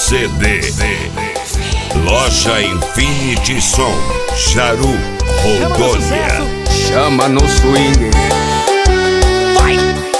CD. Loja Infinity Som, Jaru, Rondônia. Chama no swing. Vai!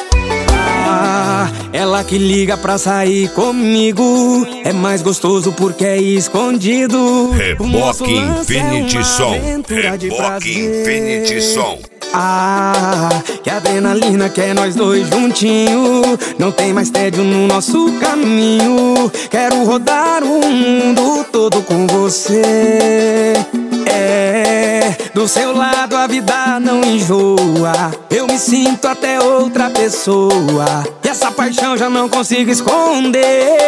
Ela que liga pra sair comigo é mais gostoso porque é escondido. Reboque Infinity Som. Reboque Infinity Som. Que adrenalina que é nós dois juntinhos. Não tem mais tédio no nosso caminho. Quero rodar o mundo todo com você. Do seu lado a vida não enjoa. Eu me sinto até outra pessoa. E essa paixão já não consigo esconder.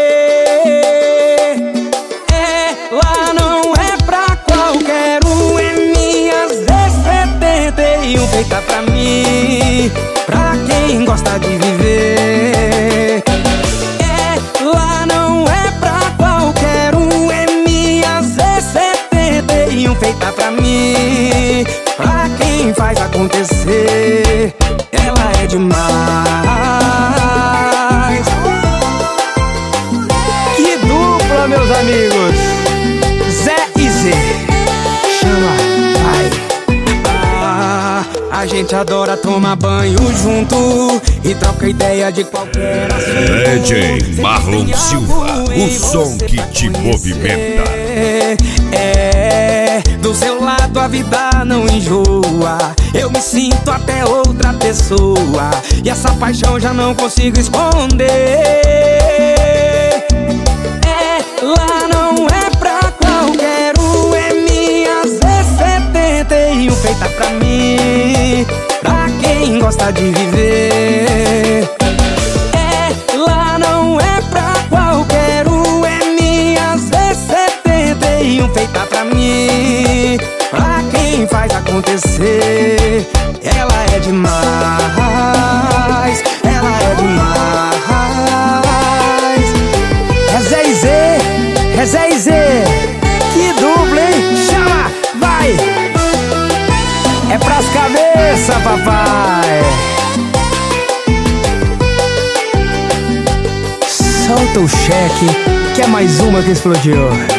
Ela não é pra qualquer um. É minha Z71 feita pra mim, pra quem gosta de viver. Ela não é pra qualquer um. É minha Z71 feita pra mim, pra quem faz acontecer. Ela é demais. Que dupla, meus amigos, Zé e Z. Chama, vai. A gente adora tomar banho junto e troca ideia de qualquer assunto. DJ Marlon Silva, o som que te movimenta. Do seu lado a vida não enjoa. Eu me sinto até outra pessoa. E essa paixão já não consigo esconder. Ela não é pra qualquer um. É minha Z71 feita pra mim, pra quem gosta de viver. Ela não é pra qualquer um. É minha Z71 feita pra mim, pra quem faz acontecer. Ela é demais. Ela é demais. É Zé e Z. É Zé e Z. Que dupla, hein? Chama, vai. É pras cabeças, papai. Solta o cheque, que é mais uma que explodiu.